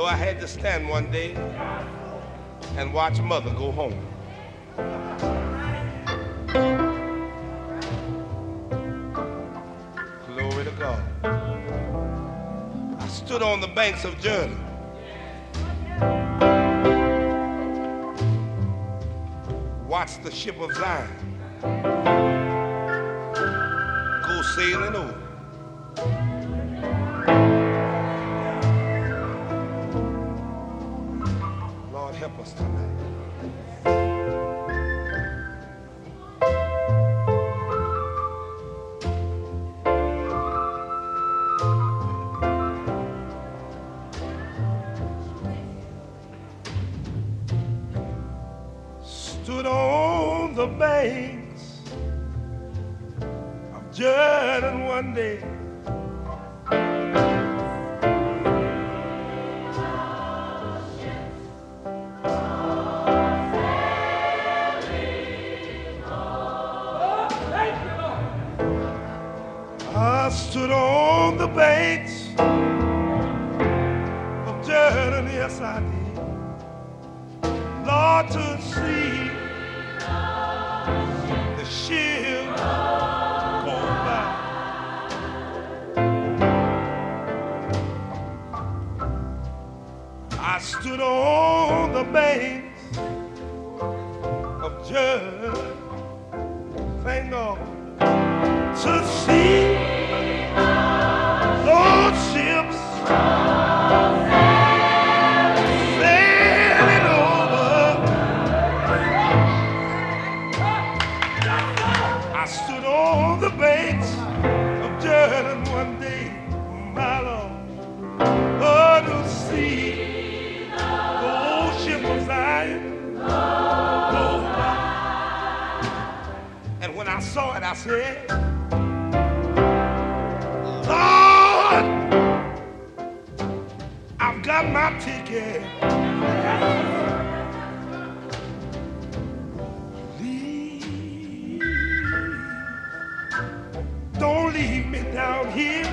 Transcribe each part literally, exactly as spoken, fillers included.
So I had to stand one day and watch mother go home. Glory to God. I stood on the banks of Jordan. Watched the ship of Zion go sailing over. Lord, help us tonight. Stood on the banks of Jordan one day. I stood on the banks of Jordan, yes I did, Lord, to see the ship go by. I stood on the banks of Jordan, thank God, to see those ships sailing over. I stood on the banks of Jordan one day, my Lord, oh, to see those ships of Zion go by. And when I saw it, I said, Lord, I've got my ticket. Please, don't leave me down here.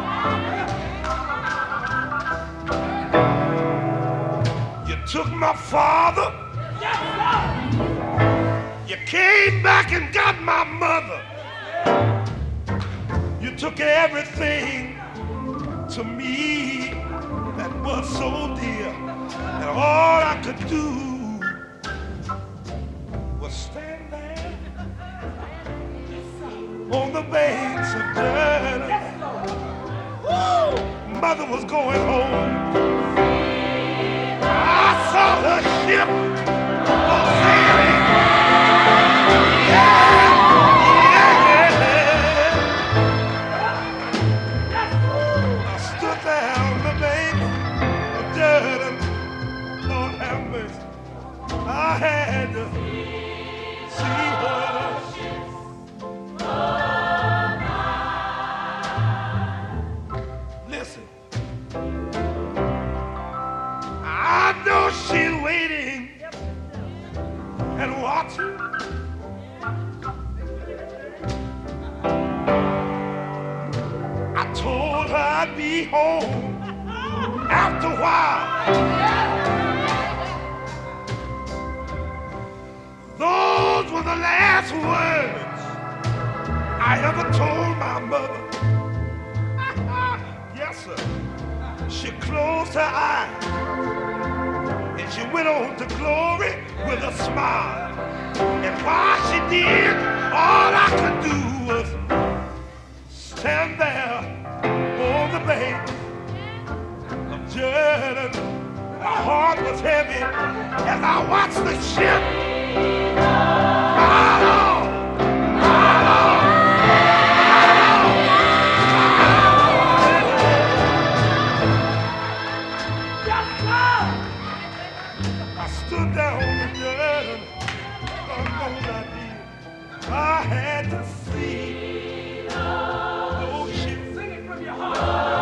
You took my father. You came back and got my mother. You took everything to me that was so dear, and all I could do was stand there on the banks of Jordan. Woo! Mother was going home. I saw her ship go sailing. Yeah! I had to see her. Listen, I know she's waiting and watching. I told her I'd be home after a while. Those were the last words I ever told my mother. Yes, sir. She closed her eyes and she went on to glory with a smile. And while she did, all I could do was stand there on the bank of Jordan. My heart was heavy as I watched the ship. My Lord, my Lord, I stood down in Jordan, Lord knows I did. I had to see those ships. Sing it from your heart.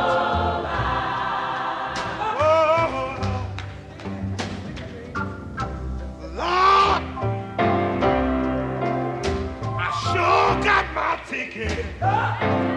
Lord, I sure got my ticket.